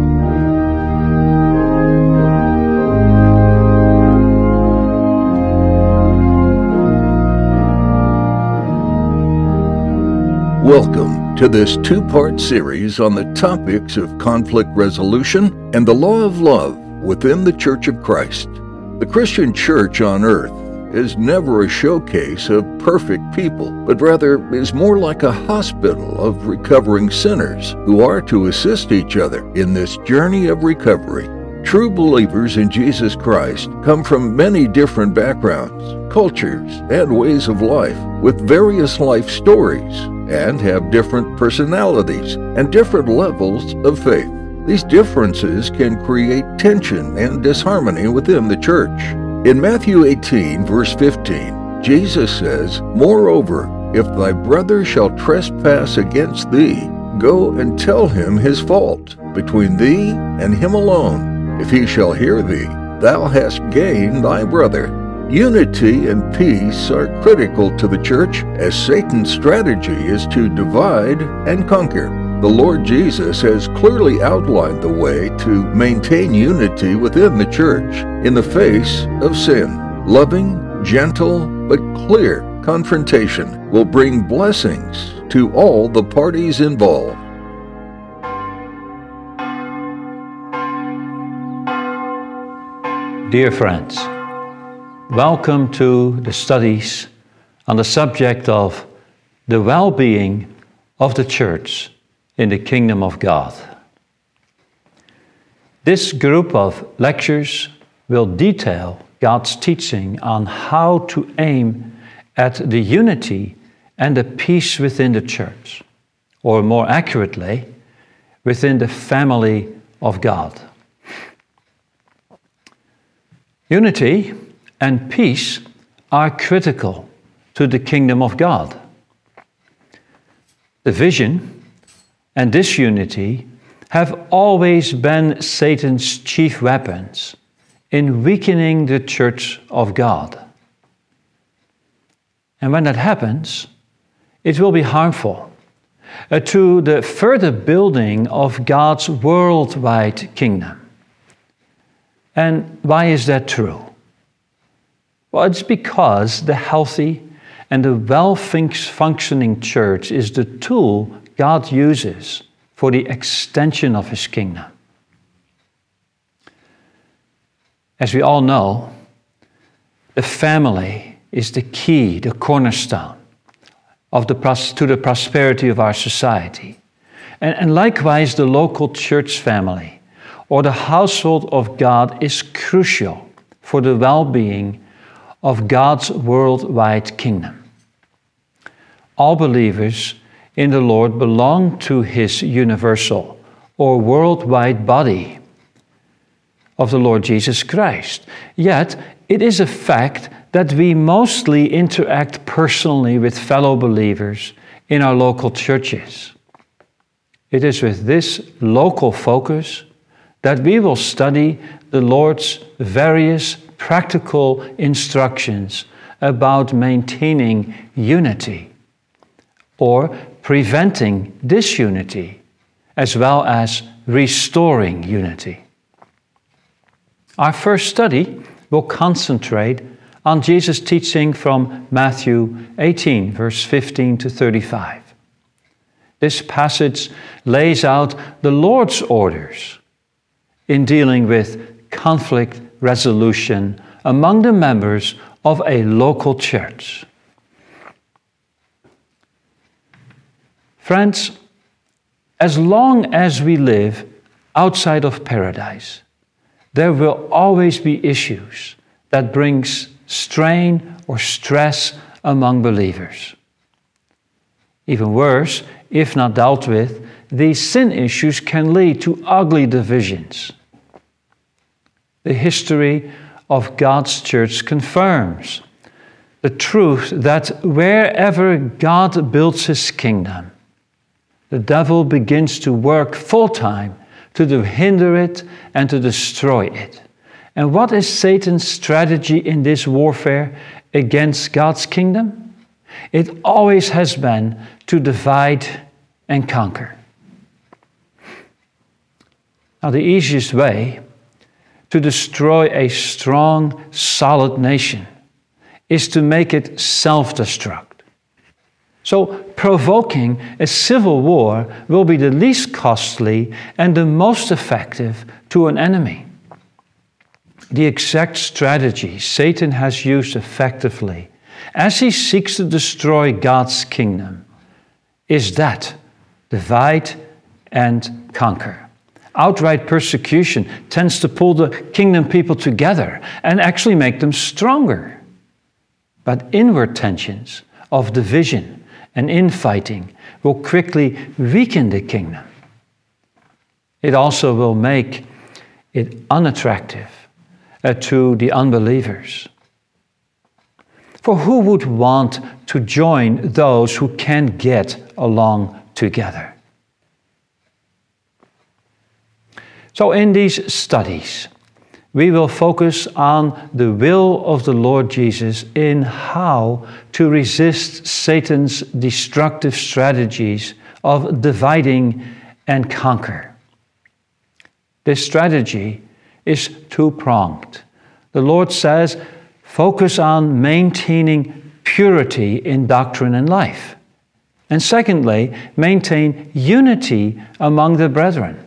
Welcome to this two-part series on the topics of conflict resolution and the law of love within the Church of Christ. The Christian church on earth is never a showcase of perfect people, but rather is more like a hospital of recovering sinners who are to assist each other in this journey of recovery. True believers in Jesus Christ come from many different backgrounds, cultures, and ways of life, with various life stories, and have different personalities and different levels of faith. These differences can create tension and disharmony within the church. In Matthew 18, verse 15, Jesus says, "Moreover, if thy brother shall trespass against thee, go and tell him his fault between thee and him alone. If he shall hear thee, thou hast gained thy brother." Unity and peace are critical to the church, as Satan's strategy is to divide and conquer. The Lord Jesus has clearly outlined the way to maintain unity within the church in the face of sin. Loving, gentle, but clear confrontation will bring blessings to all the parties involved. Dear friends, welcome to the studies on the subject of the well-being of the church in the kingdom of God. This group of lectures will detail God's teaching on how to aim at the unity and the peace within the church, or more accurately, within the family of God. Unity and peace are critical to the kingdom of God. Division and disunity have always been Satan's chief weapons in weakening the church of God. And when that happens, it will be harmful to the further building of God's worldwide kingdom. And why is that true? Well, it's because the healthy and the well-functioning church is the tool God uses for the extension of His kingdom. As we all know, the family is the key, the cornerstone to the prosperity of our society. And likewise, the local church family or the household of God is crucial for the well-being of God's worldwide kingdom. All believers in the Lord belong to His universal or worldwide body of the Lord Jesus Christ. Yet, it is a fact that we mostly interact personally with fellow believers in our local churches. It is with this local focus that we will study the Lord's various practical instructions about maintaining unity or preventing disunity, as well as restoring unity. Our first study will concentrate on Jesus' teaching from Matthew 18, verse 15 to 35. This passage lays out the Lord's orders in dealing with conflict resolution among the members of a local church. Friends, as long as we live outside of paradise, there will always be issues that brings strain or stress among believers. Even worse, if not dealt with, these sin issues can lead to ugly divisions. The history of God's church confirms the truth that wherever God builds His kingdom, the devil begins to work full-time to hinder it and to destroy it. And what is Satan's strategy in this warfare against God's kingdom? It always has been to divide and conquer. Now, the easiest way to destroy a strong, solid nation is to make it self-destruct. So, provoking a civil war will be the least costly and the most effective to an enemy. The exact strategy Satan has used effectively as he seeks to destroy God's kingdom is that: divide and conquer. Outright persecution tends to pull the kingdom people together and actually make them stronger. But inward tensions of division and infighting will quickly weaken the kingdom. It also will make it unattractive to the unbelievers. For who would want to join those who can't get along together? So in these studies, we will focus on the will of the Lord Jesus in how to resist Satan's destructive strategies of dividing and conquer. This strategy is two-pronged. The Lord says, focus on maintaining purity in doctrine and life. And secondly, maintain unity among the brethren.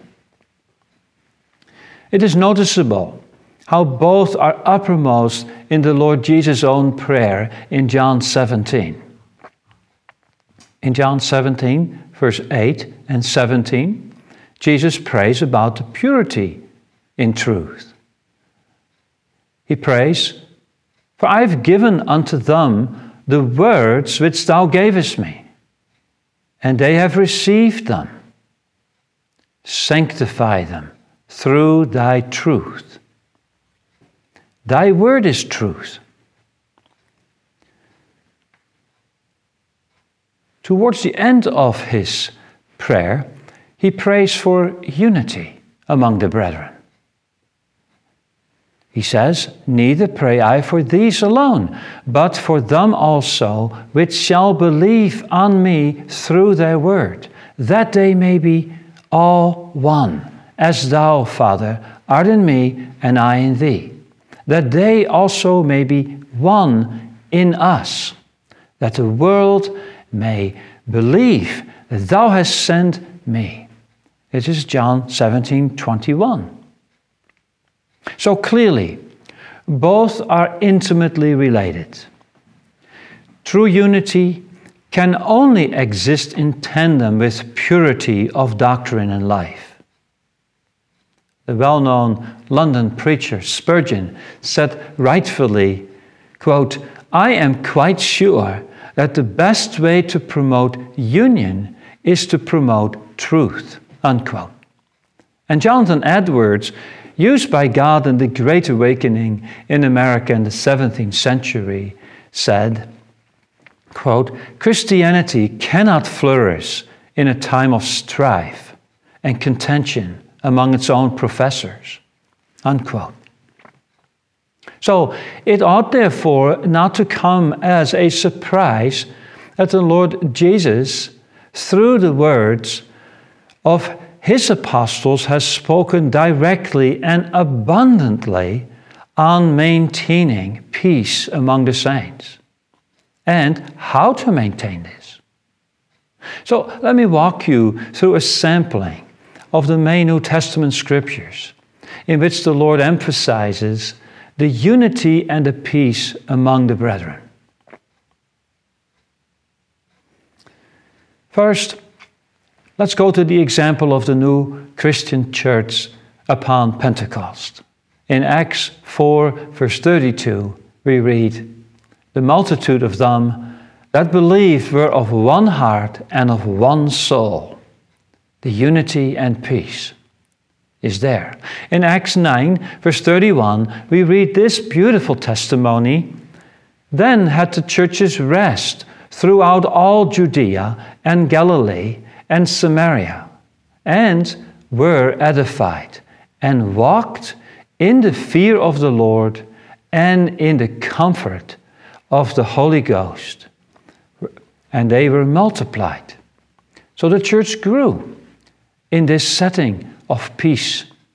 It is noticeable how both are uppermost in the Lord Jesus' own prayer in John 17. In John 17, verse 8 and 17, Jesus prays about the purity in truth. He prays, "For I have given unto them the words which thou gavest me, and they have received them. Sanctify them through thy truth. Thy word is truth." Towards the end of his prayer, he prays for unity among the brethren. He says, "Neither pray I for these alone, but for them also which shall believe on me through their word, that they may be all one, as thou, Father, art in me and I in thee, that they also may be one in us, that the world may believe that thou hast sent me." This is John 17:21. So clearly, both are intimately related. True unity can only exist in tandem with purity of doctrine and life. The well-known London preacher Spurgeon said rightfully, quote, "I am quite sure that the best way to promote union is to promote truth," unquote. And Jonathan Edwards, used by God in the Great Awakening in America in the 17th century, said, quote, "Christianity cannot flourish in a time of strife and contention among its own professors," unquote. So it ought therefore not to come as a surprise that the Lord Jesus, through the words of his apostles, has spoken directly and abundantly on maintaining peace among the saints and how to maintain this. So let me walk you through a sampling of the main New Testament scriptures in which the Lord emphasizes the unity and the peace among the brethren. First, let's go to the example of the new Christian church upon Pentecost. In Acts 4, verse 32, we read, "The multitude of them that believed were of one heart and of one soul." The unity and peace is there. In Acts 9, verse 31, we read this beautiful testimony. "Then had the churches rest throughout all Judea and Galilee and Samaria, and were edified, and walked in the fear of the Lord and in the comfort of the Holy Ghost. And they were multiplied." So the church grew in this setting of peace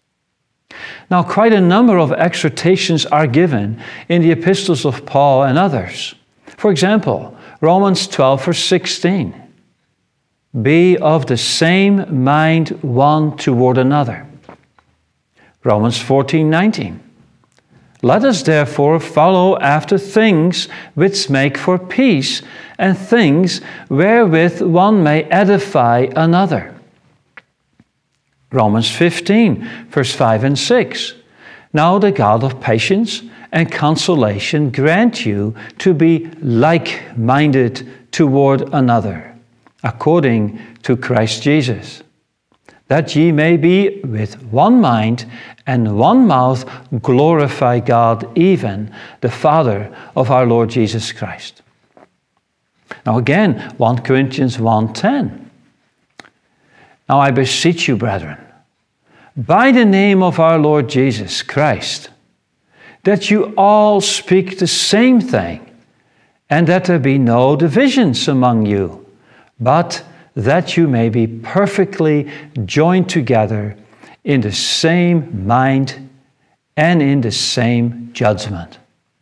Now, quite a number of exhortations are given in the epistles of Paul and others. For example, Romans 12, verse 16. Be of the same mind one toward another. Romans 14, 19. Let us therefore follow after things which make for peace, and things wherewith one may edify another. Romans 15, verse 5 and 6. Now the God of patience and consolation grant you to be like-minded toward another, according to Christ Jesus, that ye may be with one mind and one mouth glorify God, even the Father of our Lord Jesus Christ. Now again, 1 Corinthians 1:10. Now I beseech you, brethren, by the name of our Lord Jesus Christ, that you all speak the same thing, and that there be no divisions among you, but that you may be perfectly joined together in the same mind and in the same judgment.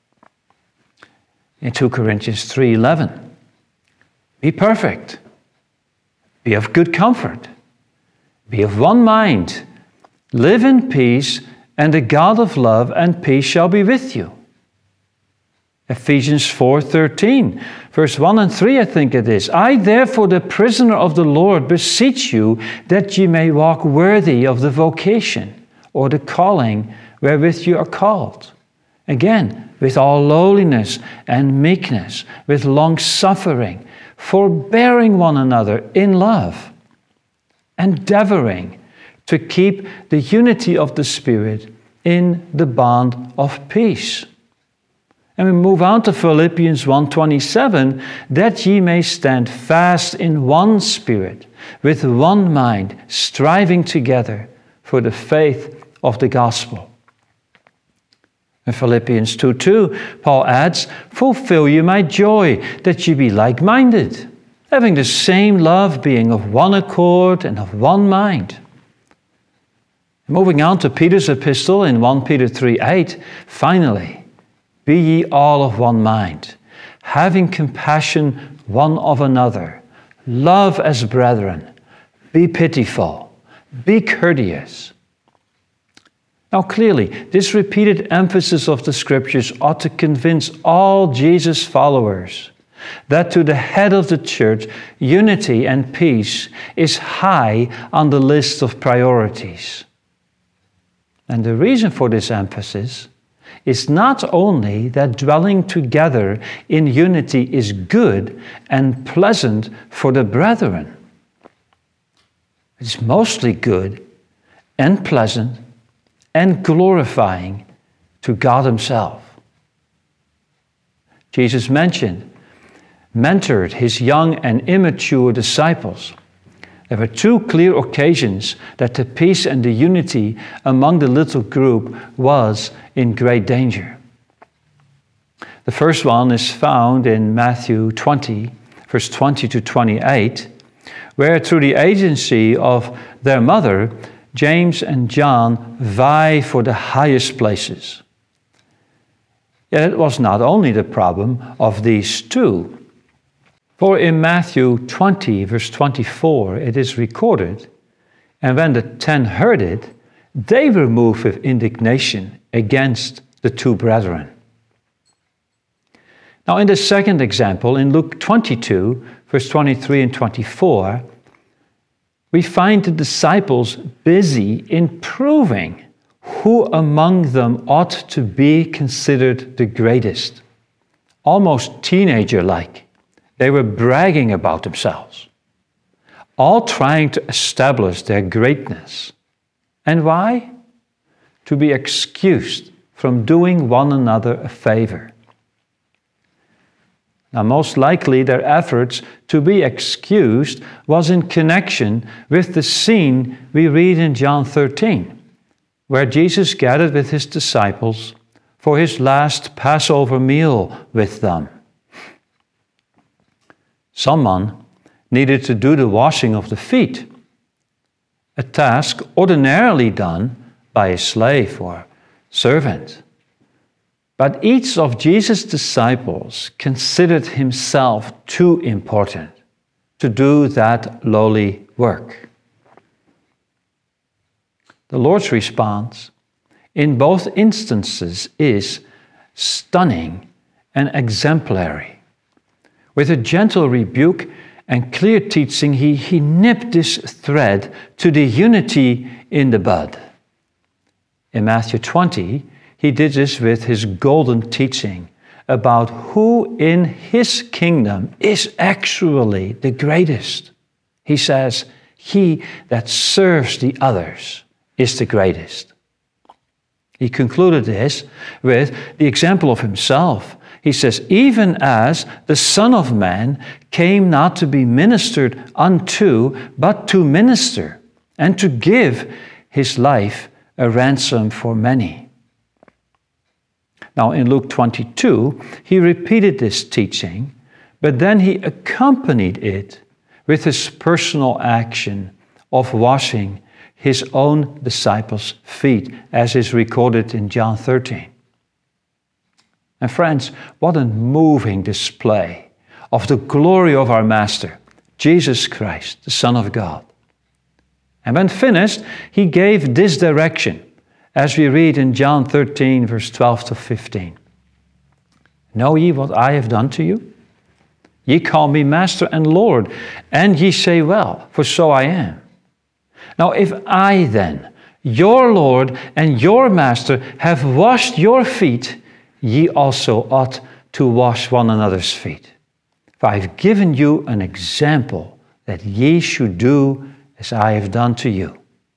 In 2 Corinthians 3:11, be perfect, be of good comfort, be of one mind, live in peace, and the God of love and peace shall be with you. Ephesians 4:13, verse 1 and 3, I think it is. I, therefore, the prisoner of the Lord, beseech you that ye may walk worthy of the vocation or the calling wherewith you are called. Again, with all lowliness and meekness, with long-suffering, forbearing one another in love, endeavoring to keep the unity of the Spirit in the bond of peace. And we move on to Philippians 1:27, that ye may stand fast in one spirit, with one mind, striving together for the faith of the gospel. In Philippians 2:2, Paul adds, fulfill ye my joy, that ye be like-minded, having the same love, being of one accord and of one mind. Moving on to Peter's epistle in 1 Peter 3:8, finally, be ye all of one mind, having compassion one of another, love as brethren, be pitiful, be courteous. Now clearly, this repeated emphasis of the Scriptures ought to convince all Jesus followers that to the head of the church, unity and peace is high on the list of priorities. And the reason for this emphasis is not only that dwelling together in unity is good and pleasant for the brethren. It's mostly good and pleasant and glorifying to God Himself. Jesus mentored His young and immature disciples. There were two clear occasions that the peace and the unity among the little group was in great danger. The first one is found in Matthew 20, verse 20 to 28, where through the agency of their mother, James and John vie for the highest places. Yet it was not only the problem of these two. For in Matthew 20, verse 24, it is recorded, and when the 10 heard it, they were moved with indignation against the two brethren. Now in the second example, in Luke 22, verse 23 and 24, we find the disciples busy in proving who among them ought to be considered the greatest, almost teenager-like. They were bragging about themselves, all trying to establish their greatness. And why? To be excused from doing one another a favor. Now, most likely their efforts to be excused was in connection with the scene we read in John 13, where Jesus gathered with His disciples for His last Passover meal with them. Someone needed to do the washing of the feet, a task ordinarily done by a slave or servant. But each of Jesus' disciples considered himself too important to do that lowly work. The Lord's response in both instances is stunning and exemplary. With a gentle rebuke and clear teaching, he nipped this thread to the unity in the bud. In Matthew 20, he did this with his golden teaching about who in his kingdom is actually the greatest. He says, "He that serves the others is the greatest." He concluded this with the example of himself. He says, "Even as the Son of Man came not to be ministered unto, but to minister, and to give his life a ransom for many." Now in Luke 22, he repeated this teaching, but then he accompanied it with his personal action of washing his own disciples' feet, as is recorded in John 13. And friends, what a moving display of the glory of our Master, Jesus Christ, the Son of God. And when finished, he gave this direction, as we read in John 13, verse 12 to 15. "Know ye what I have done to you? Ye call me Master and Lord, and ye say well, for so I am. Now if I then, your Lord and your Master, have washed your feet, ye also ought to wash one another's feet. For I have given you an example that ye should do as I have done to you."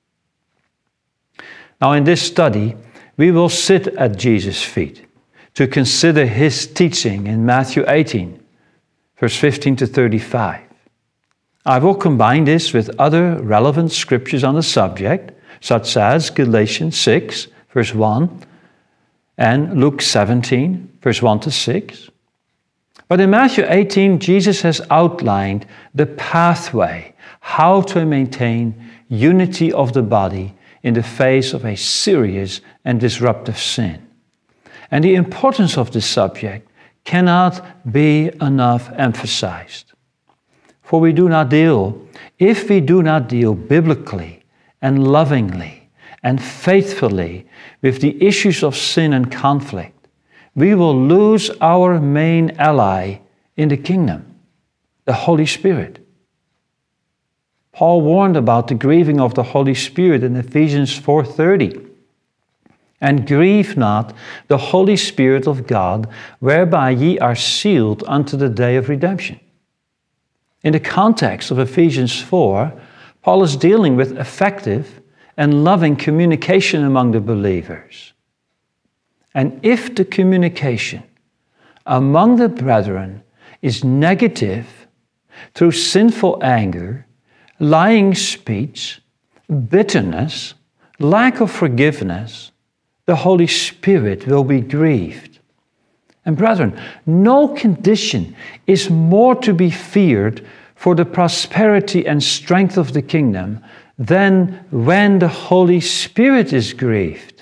Now in this study, we will sit at Jesus' feet to consider his teaching in Matthew 18, verse 15 to 35. I will combine this with other relevant scriptures on the subject, such as Galatians 6, verse 1, and Luke 17, verse 1 to 6. But in Matthew 18, Jesus has outlined the pathway, how to maintain unity of the body in the face of a serious and disruptive sin. And the importance of this subject cannot be enough emphasized. For if we do not deal biblically and lovingly and faithfully with the issues of sin and conflict, we will lose our main ally in the kingdom, the Holy Spirit. Paul warned about the grieving of the Holy Spirit in Ephesians 4:30. "And grieve not the Holy Spirit of God, whereby ye are sealed unto the day of redemption." In the context of Ephesians 4, Paul is dealing with effective and loving communication among the believers. And if the communication among the brethren is negative through sinful anger, lying speech, bitterness, lack of forgiveness, the Holy Spirit will be grieved. And brethren, no condition is more to be feared for the prosperity and strength of the kingdom than when the Holy Spirit is grieved.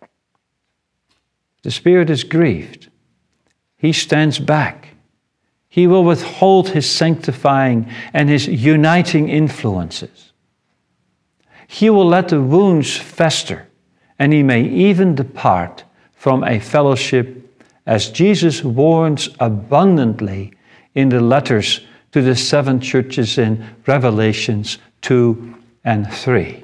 The Spirit is grieved. He stands back. He will withhold his sanctifying and his uniting influences. He will let the wounds fester, and he may even depart from a fellowship, as Jesus warns abundantly in the letters to the 7 churches in Revelations 2 and 3.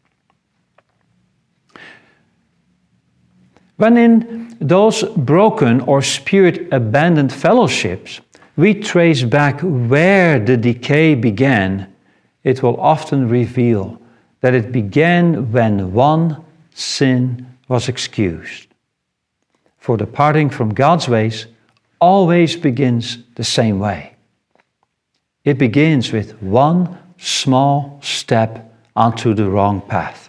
When in those broken or spirit-abandoned fellowships, we trace back where the decay began, it will often reveal that it began when one sin was excused. For departing from God's ways always begins the same way. It begins with one small step onto the wrong path.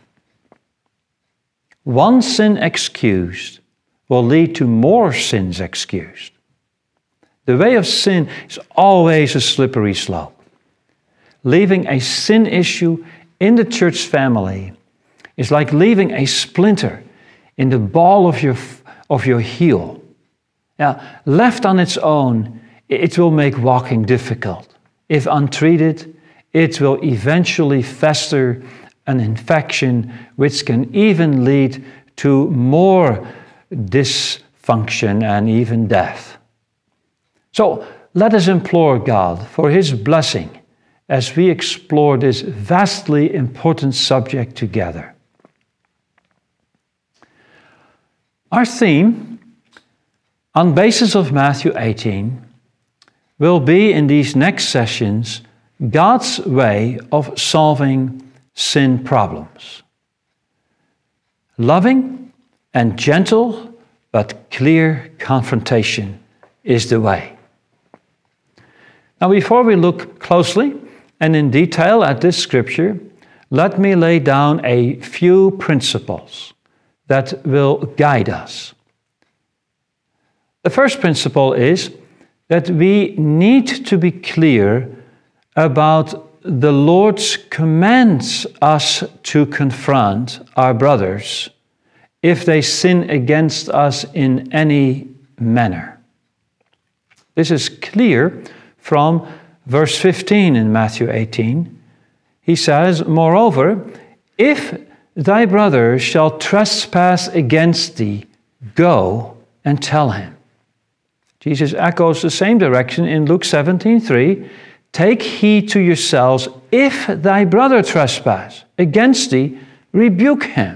One sin excused will lead to more sins excused. The way of sin is always a slippery slope. Leaving a sin issue in the church family It's like leaving a splinter in the ball of your heel. Now, left on its own, it will make walking difficult. If untreated, it will eventually fester an infection which can even lead to more dysfunction and even death. So let us implore God for His blessing as we explore this vastly important subject together. Our theme, on basis of Matthew 18, will be in these next sessions God's way of solving sin problems. Loving and gentle but clear confrontation is the way. Now, before we look closely and in detail at this scripture, let me lay down a few principles that will guide us. The first principle is that we need to be clear about the Lord's commands us to confront our brothers if they sin against us in any manner. This is clear from verse 15 in Matthew 18. He says, "Moreover, if thy brother shall trespass against thee, go and tell him." Jesus echoes the same direction in Luke 17:3. "Take heed to yourselves, if thy brother trespass against thee, rebuke him."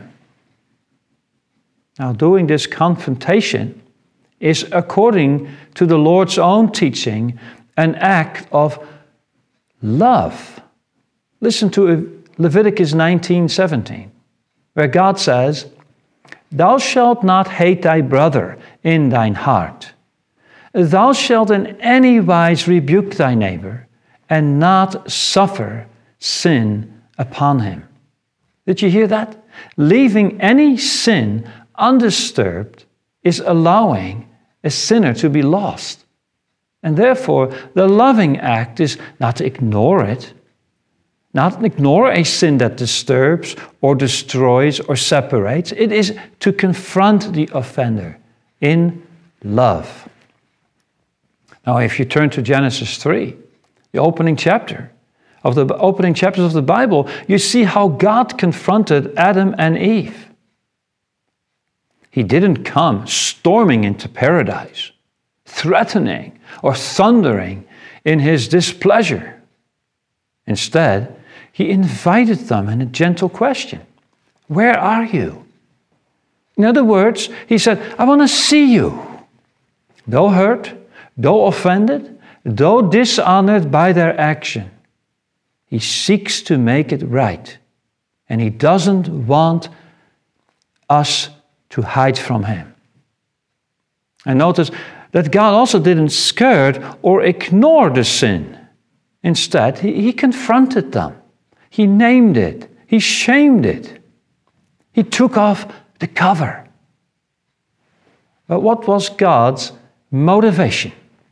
Now, doing this confrontation is, according to the Lord's own teaching, an act of love. Listen to Leviticus 19:17, where God says, "Thou shalt not hate thy brother in thine heart. Thou shalt in any wise rebuke thy neighbor, and not suffer sin upon him." Did you hear that? Leaving any sin undisturbed is allowing a sinner to be lost. And therefore, the loving act is not to ignore it, not ignore a sin that disturbs or destroys or separates. It is to confront the offender in love. Now, if you turn to Genesis 3, the opening chapters of the Bible, you see how God confronted Adam and Eve. He didn't come storming into paradise, threatening or thundering in His displeasure. Instead, He invited them in a gentle question. "Where are you?" In other words, He said, "I want to see you." Though hurt, though offended, though dishonored by their action, He seeks to make it right. And He doesn't want us to hide from Him. And notice that God also didn't skirt or ignore the sin. Instead, He confronted them. He named it. He shamed it. He took off the cover. But what was God's motivation?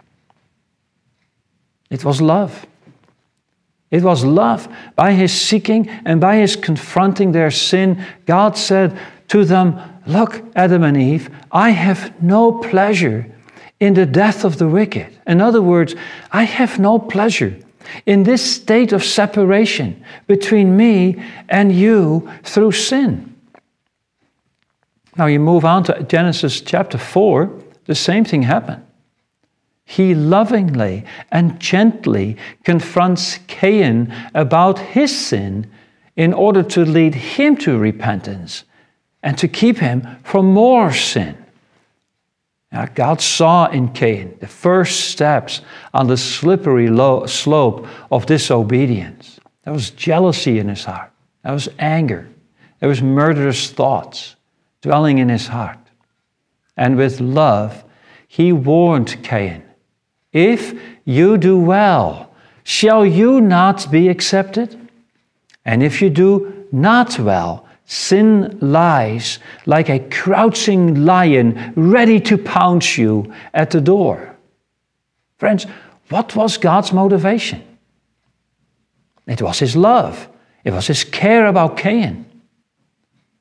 It was love. It was love. By His seeking and by His confronting their sin, God said to them, "Look, Adam and Eve, I have no pleasure in the death of the wicked." In other words, I have no pleasure in this state of separation between me and you through sin. Now you move on to Genesis chapter 4, the same thing happened. He lovingly and gently confronts Cain about his sin in order to lead him to repentance and to keep him from more sin. Now, God saw in Cain the first steps on the slippery slope of disobedience. There was jealousy in his heart. There was anger. There was murderous thoughts dwelling in his heart. And with love, He warned Cain, "If you do well, shall you not be accepted? And if you do not well, sin lies like a crouching lion ready to pounce you at the door." Friends, what was God's motivation? It was His love. It was His care about Cain.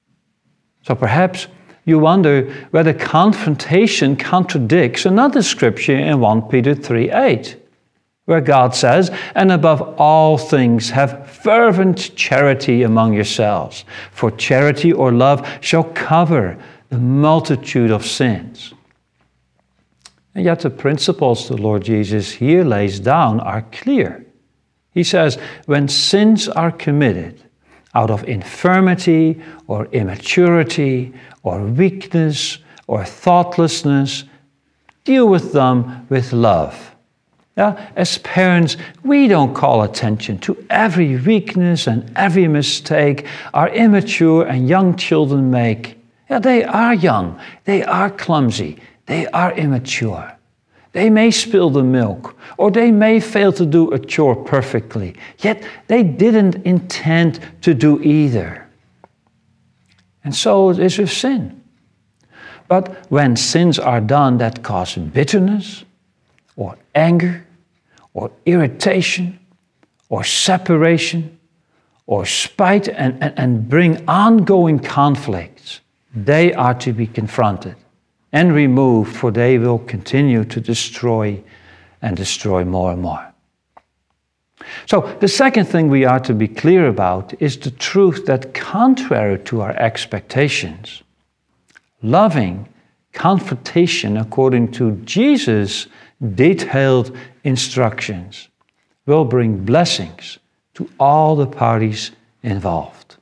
So perhaps you wonder whether confrontation contradicts another scripture in 1 Peter 3:8, where God says, "And above all things have fervent charity among yourselves, for charity or love shall cover the multitude of sins." And yet the principles the Lord Jesus here lays down are clear. He says, when sins are committed out of infirmity or immaturity or weakness or thoughtlessness, deal with them with love. Yeah? As parents, we don't call attention to every weakness and every mistake our immature and young children make. Yeah, they are young, they are clumsy, they are immature. They may spill the milk, or they may fail to do a chore perfectly, yet they didn't intend to do either. And so it is with sin. But when sins are done that cause bitterness, or anger, or irritation, or separation, or spite, and bring ongoing conflicts, they are to be confronted and removed, for they will continue to destroy and destroy more and more. So the second thing we are to be clear about is the truth that contrary to our expectations, loving confrontation according to Jesus' detailed instructions will bring blessings to all the parties involved.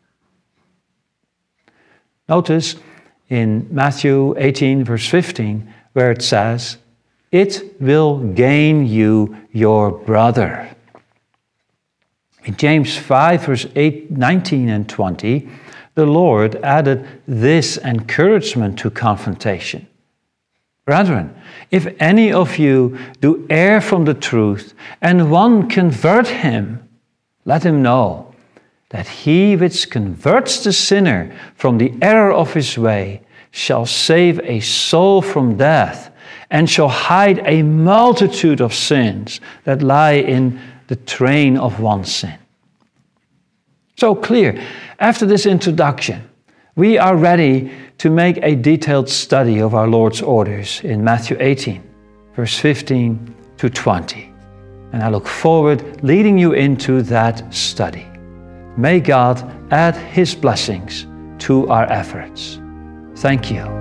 Notice in Matthew 18, verse 15, where it says, "It will gain you your brother." In James 5, verse 8, 19 and 20, the Lord added this encouragement to confrontation. "Brethren, if any of you do err from the truth, and one convert him, let him know that he which converts the sinner from the error of his way shall save a soul from death, and shall hide a multitude of sins that lie in the train of one sin." So clear, after this introduction, we are ready to make a detailed study of our Lord's orders in Matthew 18, verse 15 to 20. And I look forward leading you into that study. May God add His blessings to our efforts. Thank you.